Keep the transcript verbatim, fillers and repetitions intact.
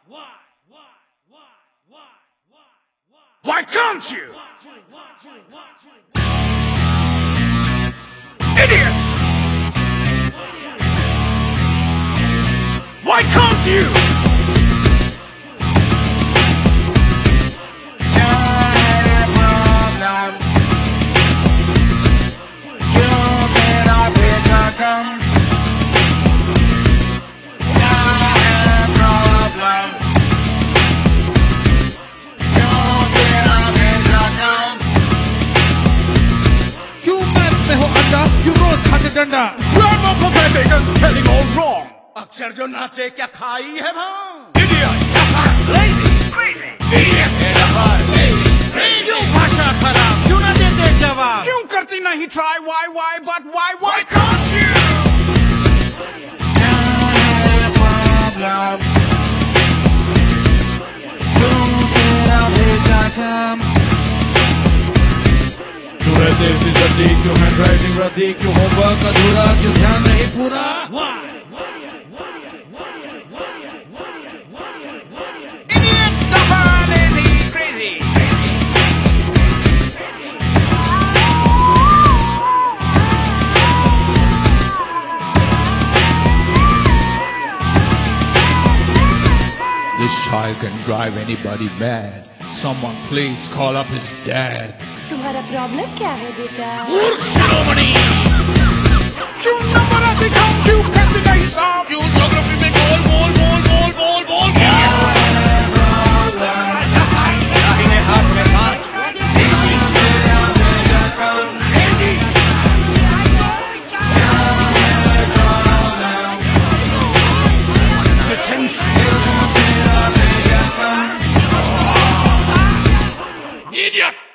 Why can't you? Idiot! Why can't you? You rose खाते डंडा Grammar pathetic and spelling all wrong. अक्षर जो नाचे क्या खाई है भांग? Idiot! Lazy! Crazy! Idiot! Lazy! Crazy! क्यों भाषा खराब क्यों ना देते जवाब क्यों करती नहीं try? Why? Why? But why? Why can't you? problem तू तेरा भेजा काम क्यों रहते सी जल्दी क्यों हैंडराइटिंग रद्दी क्यों होमवर्क अधूरा क्यों ध्यान नहीं पूरा Idiot! Duffer! Lazy! Crazy! This child can drive anybody mad. Someone please call up his dad. तुम्हारा प्रॉब्लम क्या है बेटा? शिरोमणि क्यों नंबर आते कम क्यों करते नहीं साफ क्यों ज्योग्राफी में गोल गोल गोल गोल गोल गोल दाहिने हाथ में हाथ Idiot!